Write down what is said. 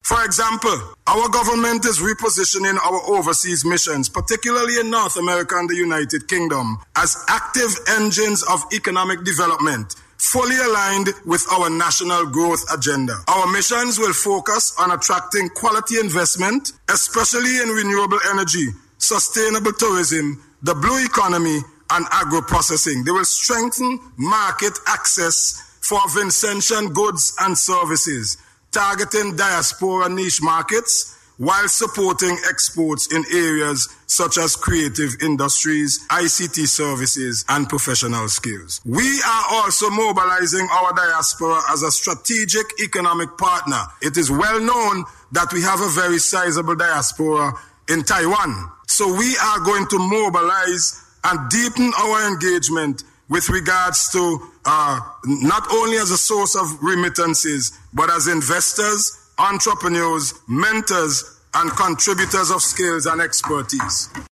For example, our government is repositioning our overseas missions, particularly in North America and the United Kingdom, as active engines of economic development, fully aligned with our national growth agenda. Our missions will focus on attracting quality investment, especially in renewable energy, sustainable tourism, the blue economy, and agro-processing. They will strengthen market access for Vincentian goods and services, targeting diaspora niche markets while supporting exports in areas such as creative industries, ICT services, and professional skills. We are also mobilizing our diaspora as a strategic economic partner. It is well known that we have a very sizable diaspora in Taiwan. So we are going to mobilize and deepen our engagement with regards to not only as a source of remittances, but as investors, entrepreneurs, mentors, and contributors of skills and expertise.